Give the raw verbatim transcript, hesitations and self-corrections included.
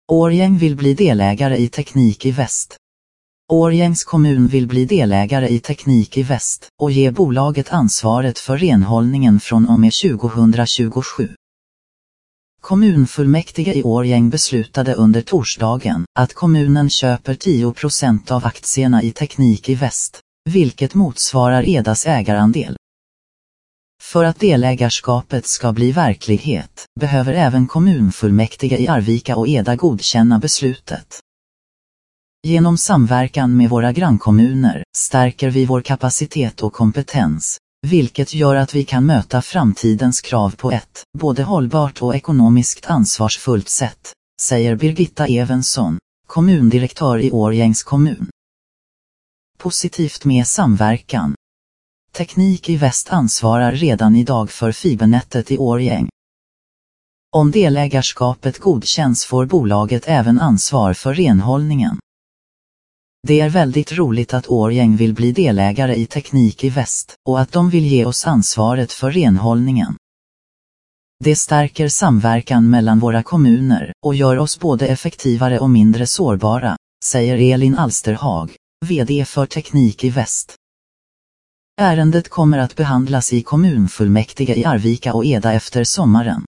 Årjäng vill bli delägare i Teknik i Väst. Årjängs kommun vill bli delägare i Teknik i Väst och ge bolaget ansvaret för renhållningen från och med tjugohundratjugosju. Kommunfullmäktige i Årjäng beslutade under torsdagen att kommunen köper tio procent av aktierna i Teknik i Väst, vilket motsvarar Edas ägarandel. För att delägarskapet ska bli verklighet behöver även kommunfullmäktige i Arvika och Eda godkänna beslutet. Genom samverkan med våra grannkommuner stärker vi vår kapacitet och kompetens, vilket gör att vi kan möta framtidens krav på ett både hållbart och ekonomiskt ansvarsfullt sätt, säger Birgitta Evensson, kommundirektör i Årjängs kommun. Positivt med samverkan. Teknik i Väst ansvarar redan idag för fibernätet i Årjäng. Om delägarskapet godkänns får bolaget även ansvar för renhållningen. Det är väldigt roligt att Årjäng vill bli delägare i Teknik i Väst och att de vill ge oss ansvaret för renhållningen. Det stärker samverkan mellan våra kommuner och gör oss både effektivare och mindre sårbara, säger Elin Alsterhag, vd för Teknik i Väst. Ärendet kommer att behandlas i kommunfullmäktige i Arvika och Eda efter sommaren.